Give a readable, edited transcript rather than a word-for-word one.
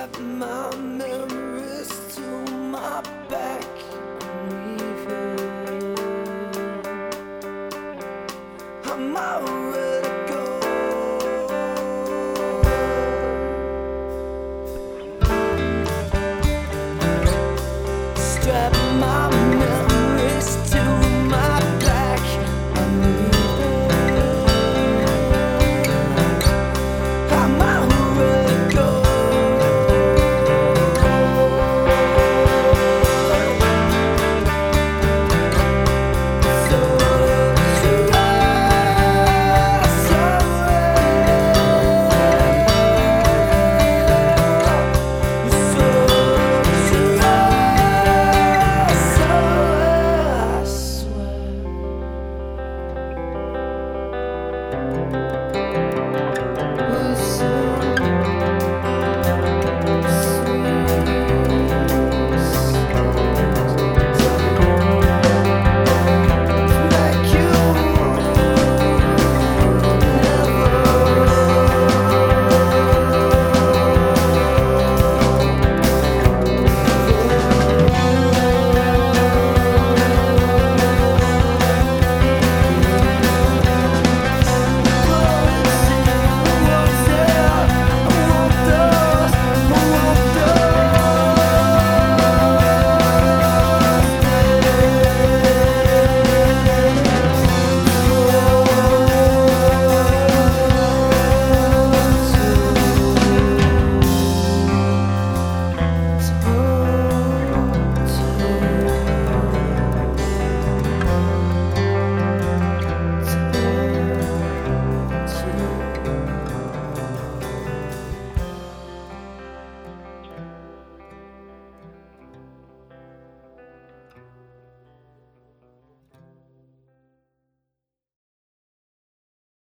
Strap my memories to my back and leave you. I'm already strap my memories to my back and leave I'm already gone. So let's I swear.